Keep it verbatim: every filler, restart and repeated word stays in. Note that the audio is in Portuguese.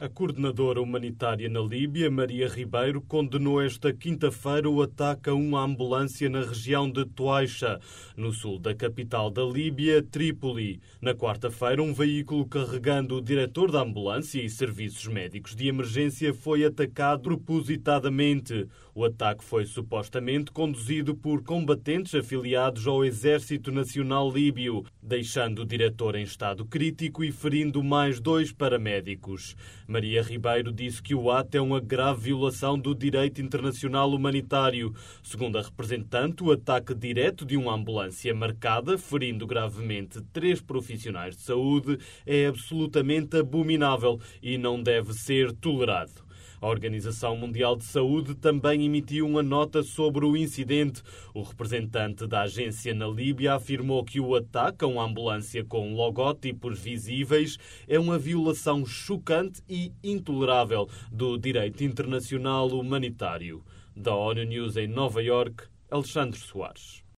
A coordenadora humanitária na Líbia, Maria Ribeiro, condenou esta quinta-feira o ataque a uma ambulância na região de Tuaixa, no sul da capital da Líbia, Trípoli. Na quarta-feira, um veículo carregando o diretor da ambulância e serviços médicos de emergência foi atacado propositadamente. O ataque foi supostamente conduzido por combatentes afiliados ao Exército Nacional Líbio, deixando o diretor em estado crítico e ferindo mais dois paramédicos. Maria Ribeiro disse que o ato é uma grave violação do direito internacional humanitário. Segundo a representante, o ataque direto de uma ambulância marcada, ferindo gravemente três profissionais de saúde, é absolutamente abominável e não deve ser tolerado. A Organização Mundial de Saúde também emitiu uma nota sobre o incidente. O representante da agência na Líbia afirmou que o ataque a uma ambulância com logótipos visíveis é uma violação chocante e intolerável do direito internacional humanitário. Da ONU News em Nova Iorque, Alexandre Soares.